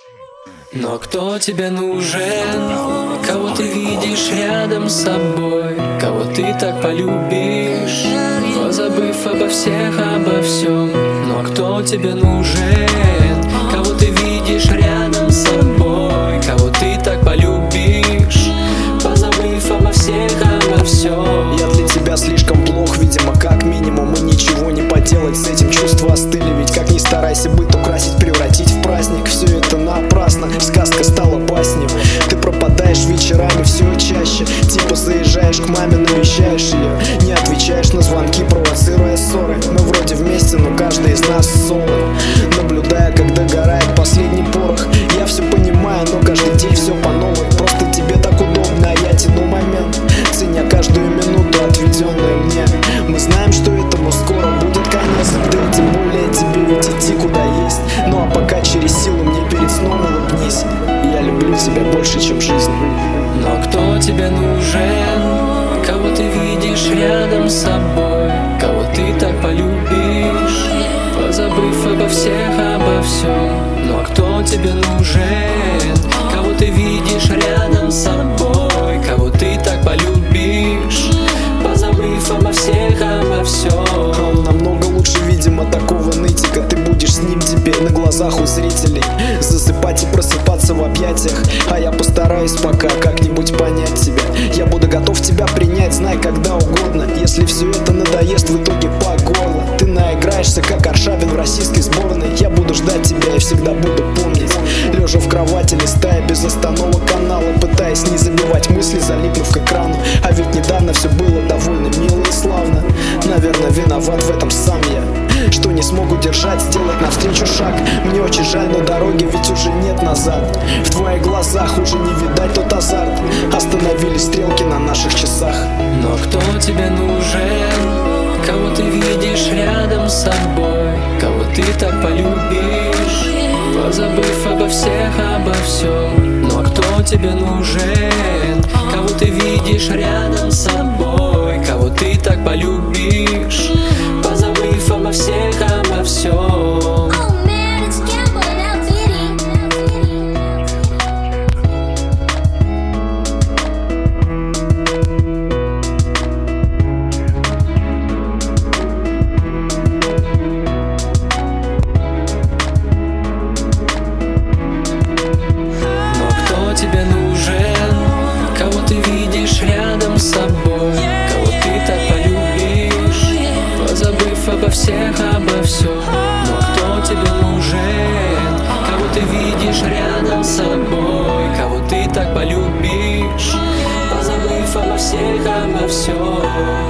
Но кто тебе нужен? Кого ты видишь рядом с собой? Кого ты так полюбишь, позабыв обо всех, обо всем? Но кто тебе нужен? Кого ты видишь рядом с собой? Кого ты так полюбишь, позабыв обо всех, обо всем? Я для тебя слишком плох, видимо, как минимум. И ничего не поделать с этим, чувства остыли. Ведь как ни старайся быт украсить, превратить в праздник, все это напрасно, сказка стала басней. Ты пропадаешь вечерами все чаще, типа заезжаешь к маме, навещаешь ее, не отвечаешь на звонки, провоцируя ссоры. Мы вроде вместе, но каждый из нас соло. Наблюдая, как догорает последний порох, я все понимаю, но каждый день все по новой. Просто тебе так удобно, а я тяну момент, ценя каждую минуту, отведенную мне. Мы знаем, что этому скоро будет конец, да и тем более тебе ведь идти куда есть. Ну а пока через силу мне перед сном улыбнись, я люблю тебя больше, чем жизнь. Но кто тебе нужен? Кого ты видишь рядом с собой? Кого ты так полюбишь, позабыв обо всех, обо всем? Но кто тебе нужен? Кого ты видишь рядом с собой? Кого ты так полюбишь, позабыв обо всех, обо всем? Он намного лучше, видимо, такого нытика. Ты будешь с ним теперь на глазах у зрителей засыпать и просыпаться в объятиях, а я постараюсь пока как-нибудь понять тебя. Я буду готов тебя принять, знай, когда угодно. Если все это надоест в итоге по горло, ты наиграешься, как Аршавин в российской сборной. Я буду ждать тебя и всегда буду помнить, лежа в кровати, листая без остановок каналы, пытаясь не забивать мысли, залипнув к экрану. А ведь недавно все было довольно мило и славно. Наверное, виноват в этом сам я, что не смог удержать, сделать навстречу шаг. Мне очень жаль, но дороги ведь уже нет назад. В твоих глазах уже не видать тот азарт, остановились стрелки на наших часах. Но кто тебе нужен? Кого ты видишь рядом с собой? Кого ты так полюбишь, позабыв обо всех, обо всем? Но кто тебе нужен? Кого ты видишь рядом с собой? Кого ты так полюбишь, позабыв обо всех, обо всем? Тебе нужен? Кого ты видишь рядом с собой? Кого ты так полюбишь, позабыв обо всех, обо всем? Но кто тебе нужен? Кого ты видишь рядом с собой? Кого ты так полюбишь, позабыв обо всех, обо всем?